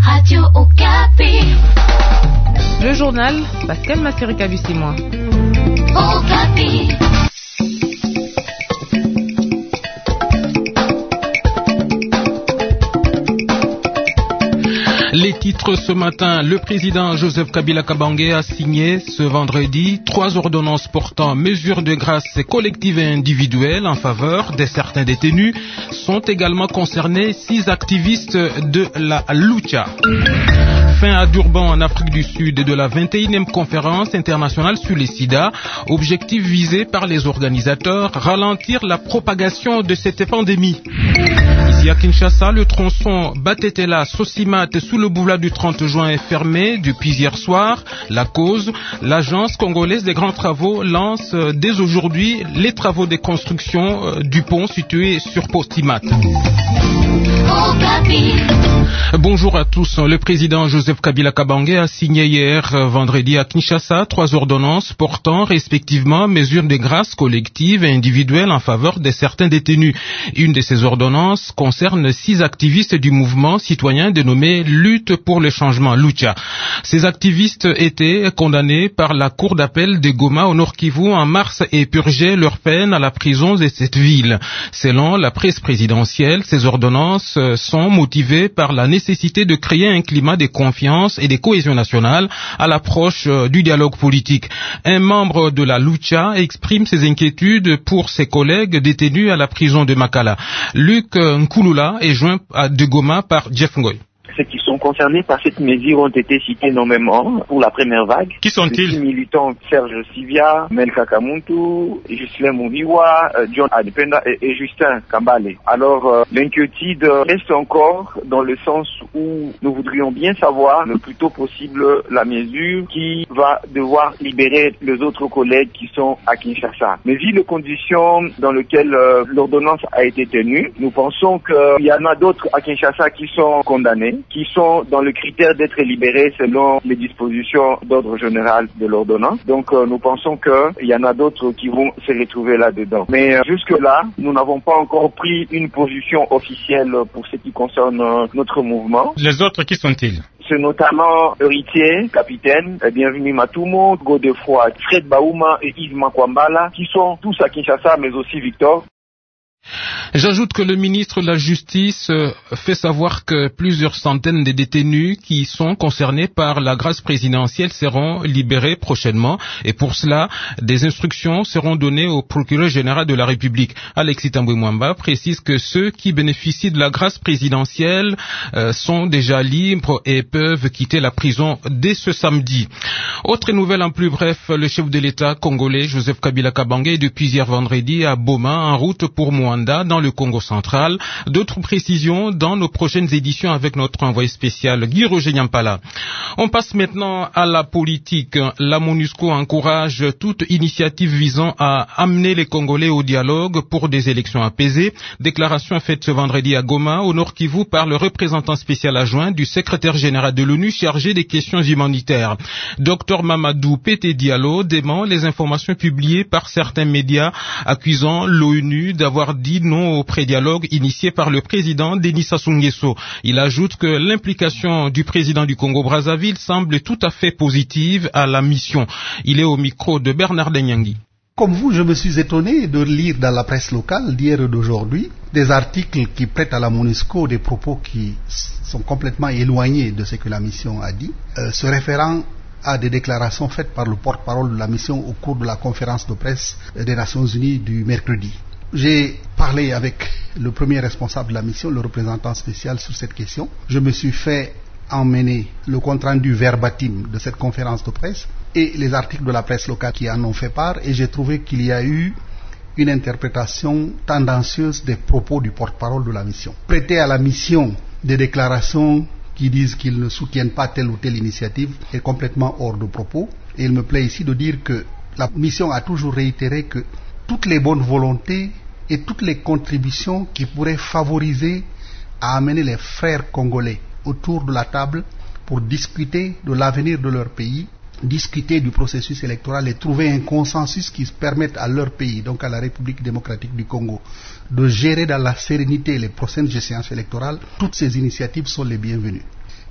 Radio Okapi. Le journal Pascal Massirika-Bussimoi. Okapi. Les titres ce matin, le président Joseph Kabila Kabange a signé ce vendredi 3 ordonnances portant mesures de grâce collectives et individuelles en faveur de certains détenus. Sont également concernés 6 activistes de la Lucha. Fin à Durban en Afrique du Sud de la 21e conférence internationale sur les sida. Objectif visé par les organisateurs, ralentir la propagation de cette pandémie. Ici à Kinshasa, le tronçon Batetela-Sosimat sous le boulevard du 30 juin est fermé depuis hier soir. La cause, l'agence congolaise des grands travaux lance dès aujourd'hui les travaux de construction du pont situé sur Postimat. Bonjour à tous. Le président Joseph Kabila Kabange a signé hier vendredi à Kinshasa 3 ordonnances portant respectivement mesures de grâce collectives et individuelles en faveur de certains détenus. Une de ces ordonnances concerne 6 activistes du mouvement citoyen dénommé Lutte pour le changement, Lucha. Ces activistes étaient condamnés par la cour d'appel de Goma au Nord Kivu en mars et purgeaient leur peine à la prison de cette ville. Selon la presse présidentielle, ces ordonnances sont motivées par la nécessité de créer un climat de confiance et de cohésion nationale à l'approche du dialogue politique. Un membre de la Lucha exprime ses inquiétudes pour ses collègues détenus à la prison de Makala. Luc Nkulula est joint de Goma par Jeff Ngoy. Ceux qui sont concernés par cette mesure ont été cités nommément pour la première vague. Qui sont-ils? Les militants Serge Sivia, Melka Kamuntu, Justin Mouviwa, John Adependa et Justin Kambale. Alors, l'inquiétude reste encore dans le sens où nous voudrions bien savoir le plus tôt possible la mesure qui va devoir libérer les autres collègues qui sont à Kinshasa. Mais vu les conditions dans lesquelles l'ordonnance a été tenue, nous pensons qu'il y en a d'autres à Kinshasa qui sont condamnés, qui sont dans le critère d'être libérés selon les dispositions d'ordre général de l'ordonnance. Donc nous pensons qu'il y en a d'autres qui vont se retrouver là-dedans. Mais jusque-là, nous n'avons pas encore pris une position officielle pour ce qui concerne notre mouvement. Les autres, qui sont-ils? C'est notamment Héritier, Capitaine, Bienvenue Matumo, Godefroy, Fred Baouma et Yves Makwambala, qui sont tous à Kinshasa, mais aussi Victor. J'ajoute que le ministre de la Justice fait savoir que plusieurs centaines de détenus qui sont concernés par la grâce présidentielle seront libérés prochainement et pour cela, des instructions seront données au procureur général de la République. Alexis Tambwe Mwamba précise que ceux qui bénéficient de la grâce présidentielle sont déjà libres et peuvent quitter la prison dès ce samedi. Autre nouvelle en plus bref, le chef de l'État congolais Joseph Kabila Kabange est depuis hier vendredi à Boma en route pour Mwanda dans le Congo central. D'autres précisions dans nos prochaines éditions avec notre envoyé spécial Guy Roger Nyampala. On passe maintenant à la politique. La MONUSCO encourage toute initiative visant à amener les Congolais au dialogue pour des élections apaisées. Déclaration faite ce vendredi à Goma, au Nord Kivu, par le représentant spécial adjoint du secrétaire général de l'ONU chargé des questions humanitaires. Dr Mamadou Pété Diallo dément les informations publiées par certains médias accusant l'ONU d'avoir dit non au pré-dialogue initié par le président Denis Sassou Nguesso. Il ajoute que l'implication du président du Congo-Brazzaville semble tout à fait positive à la mission. Il est au micro de Bernard Denyangui. Comme vous, je me suis étonné de lire dans la presse locale d'hier et d'aujourd'hui des articles qui prêtent à la MONUSCO des propos qui sont complètement éloignés de ce que la mission a dit, se référant à des déclarations faites par le porte-parole de la mission au cours de la conférence de presse des Nations Unies du mercredi. J'ai parlé avec le premier responsable de la mission, le représentant spécial sur cette question. Je me suis fait emmener le compte-rendu verbatim de cette conférence de presse et les articles de la presse locale qui en ont fait part et j'ai trouvé qu'il y a eu une interprétation tendancieuse des propos du porte-parole de la mission. Prêter à la mission des déclarations qui disent qu'ils ne soutiennent pas telle ou telle initiative est complètement hors de propos et il me plaît ici de dire que la mission a toujours réitéré que toutes les bonnes volontés et toutes les contributions qui pourraient favoriser à amener les frères congolais autour de la table pour discuter de l'avenir de leur pays, discuter du processus électoral et trouver un consensus qui permette à leur pays, donc à la République démocratique du Congo, de gérer dans la sérénité les prochaines échéances électorales. Toutes ces initiatives sont les bienvenues.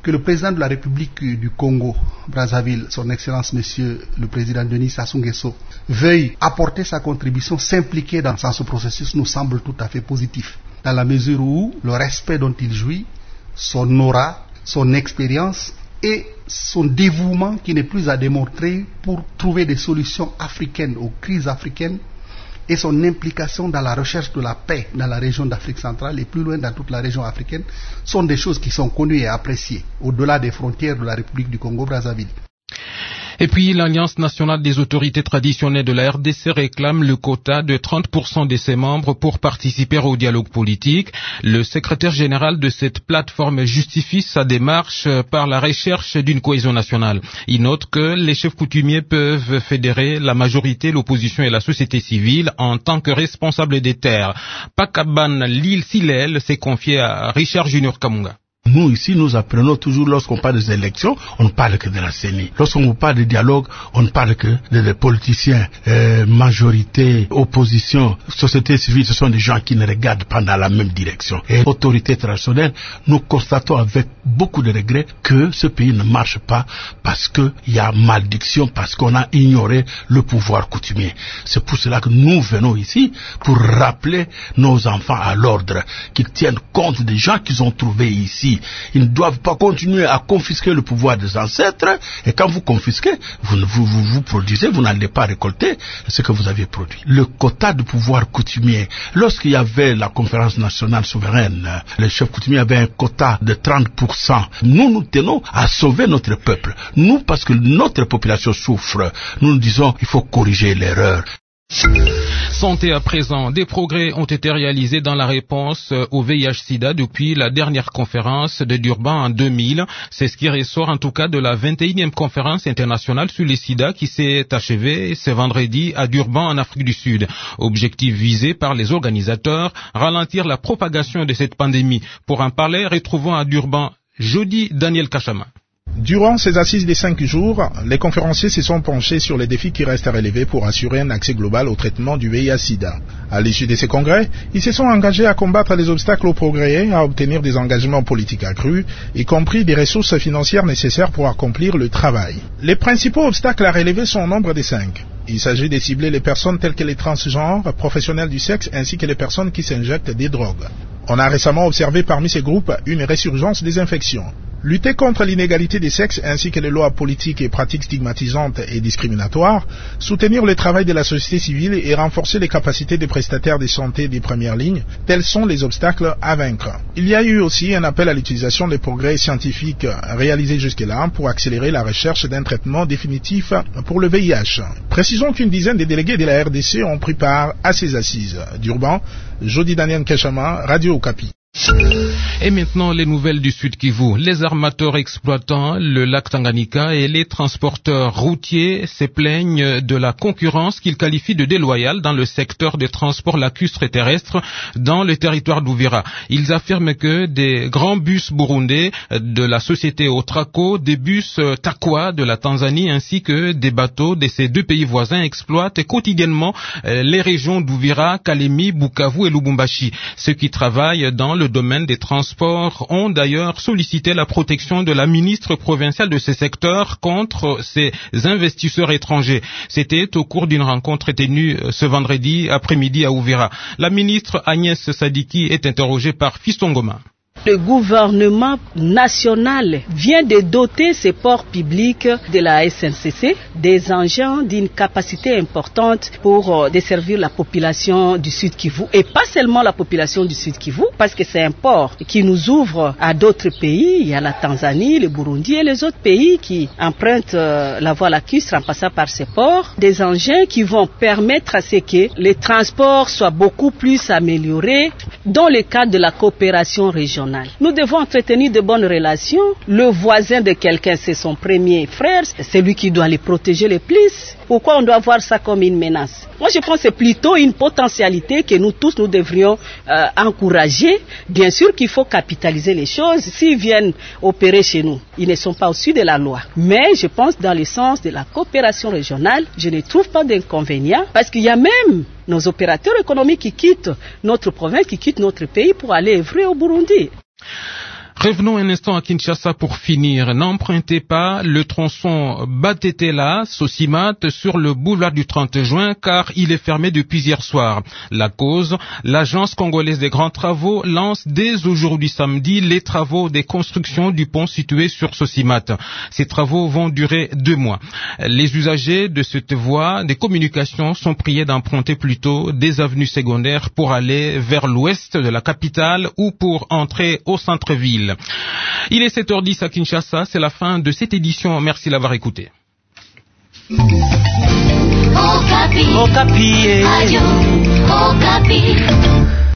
que le président de la République du Congo, Brazzaville, son Excellence Monsieur le Président Denis Sassou Nguesso, veuille apporter sa contribution, s'impliquer dans ce processus nous semble tout à fait positif, dans la mesure où le respect dont il jouit, son aura, son expérience et son dévouement qui n'est plus à démontrer pour trouver des solutions africaines aux crises africaines et son implication dans la recherche de la paix dans la région d'Afrique centrale et plus loin dans toute la région africaine sont des choses qui sont connues et appréciées au-delà des frontières de la République du Congo-Brazzaville. Et puis, l'Alliance nationale des autorités traditionnelles de la RDC réclame le quota de 30% de ses membres pour participer au dialogue politique. Le secrétaire général de cette plateforme justifie sa démarche par la recherche d'une cohésion nationale. Il note que les chefs coutumiers peuvent fédérer la majorité, l'opposition et la société civile en tant que responsables des terres. Pakaban Lil Silel s'est confié à Richard Junior Kamunga. Nous, ici, nous apprenons toujours, lorsqu'on parle des élections, on ne parle que de la CENI. Lorsqu'on parle de dialogue, on ne parle que des politiciens, majorité, opposition, société civile, ce sont des gens qui ne regardent pas dans la même direction. Et autorité traditionnelle, nous constatons avec beaucoup de regrets que ce pays ne marche pas parce qu'il y a malédiction, parce qu'on a ignoré le pouvoir coutumier. C'est pour cela que nous venons ici pour rappeler nos enfants à l'ordre, qu'ils tiennent compte des gens qu'ils ont trouvés ici. Ils ne doivent pas continuer à confisquer le pouvoir des ancêtres, et quand vous confisquez, vous produisez, vous n'allez pas récolter ce que vous avez produit. Le quota de pouvoir coutumier, lorsqu'il y avait la conférence nationale souveraine, les chefs coutumiers avaient un quota de 30%. Nous tenons à sauver notre peuple. Nous, parce que notre population souffre, nous disons il faut corriger l'erreur. Santé à présent. Des progrès ont été réalisés dans la réponse au VIH-Sida depuis la dernière conférence de Durban en 2000. C'est ce qui ressort en tout cas de la 21e conférence internationale sur les sida qui s'est achevée ce vendredi à Durban en Afrique du Sud. Objectif visé par les organisateurs, ralentir la propagation de cette pandémie. Pour en parler, retrouvons à Durban jeudi Daniel Kachama. Durant ces assises des 5 jours, les conférenciers se sont penchés sur les défis qui restent à relever pour assurer un accès global au traitement du VIH-Sida. À l'issue de ces congrès, ils se sont engagés à combattre les obstacles au progrès, à obtenir des engagements politiques accrus, y compris des ressources financières nécessaires pour accomplir le travail. Les principaux obstacles à relever sont au nombre de 5. Il s'agit de cibler les personnes telles que les transgenres, professionnels du sexe, ainsi que les personnes qui s'injectent des drogues. On a récemment observé parmi ces groupes une résurgence des infections. Lutter contre l'inégalité des sexes ainsi que les lois politiques et pratiques stigmatisantes et discriminatoires, soutenir le travail de la société civile et renforcer les capacités des prestataires de santé des premières lignes, tels sont les obstacles à vaincre. Il y a eu aussi un appel à l'utilisation des progrès scientifiques réalisés jusque-là pour accélérer la recherche d'un traitement définitif pour le VIH. Précisons qu'une dizaine de délégués de la RDC ont pris part à ces assises. Durban, Jody Daniel Kachama, Radio Okapi. Et maintenant, les nouvelles du Sud Kivu. Les armateurs exploitant le lac Tanganyika et les transporteurs routiers se plaignent de la concurrence qu'ils qualifient de déloyale dans le secteur des transports lacustres et terrestres dans le territoire d'Uvira. Ils affirment que des grands bus burundais de la société Otraco, des bus Takwa de la Tanzanie ainsi que des bateaux de ces deux pays voisins exploitent quotidiennement les régions d'Uvira, Kalemi, Bukavu et Lubumbashi. Ceux qui travaillent dans le domaine des transports ont d'ailleurs sollicité la protection de la ministre provinciale de ce secteur contre ces investisseurs étrangers. C'était au cours d'une rencontre tenue ce vendredi après-midi à Uvira. La ministre Agnès Sadiki est interrogée par Fiston Goma. Le gouvernement national vient de doter ces ports publics de la SNCC des engins d'une capacité importante pour desservir la population du Sud Kivu. Et pas seulement la population du Sud Kivu, parce que c'est un port qui nous ouvre à d'autres pays. Il y a la Tanzanie, le Burundi et les autres pays qui empruntent la voie lacustre en passant par ces ports. Des engins qui vont permettre à ce que les transports soient beaucoup plus améliorés dans le cadre de la coopération régionale. Nous devons entretenir de bonnes relations. Le voisin de quelqu'un, c'est son premier frère, c'est lui qui doit les protéger le plus. Pourquoi on doit voir ça comme une menace? Moi, je pense que c'est plutôt une potentialité que nous tous, nous devrions encourager. Bien sûr qu'il faut capitaliser les choses. S'ils viennent opérer chez nous, ils ne sont pas au-dessus de la loi. Mais je pense dans le sens de la coopération régionale, je ne trouve pas d'inconvénient parce qu'il y a même nos opérateurs économiques qui quittent notre province, qui quittent notre pays pour aller œuvrer au Burundi. Revenons un instant à Kinshasa pour finir. N'empruntez pas le tronçon Batetela-Sosimat sur le boulevard du 30 juin car il est fermé depuis hier soir. La cause, l'agence congolaise des grands travaux lance dès aujourd'hui samedi les travaux des constructions du pont situé sur Sosimat. Ces travaux vont durer 2 mois. Les usagers de cette voie des communications sont priés d'emprunter plutôt des avenues secondaires pour aller vers l'ouest de la capitale ou pour entrer au centre-ville. Il est 7h10 à Kinshasa, c'est la fin de cette édition. Merci de l'avoir écouté. Okapi. Okapi. Radio Okapi.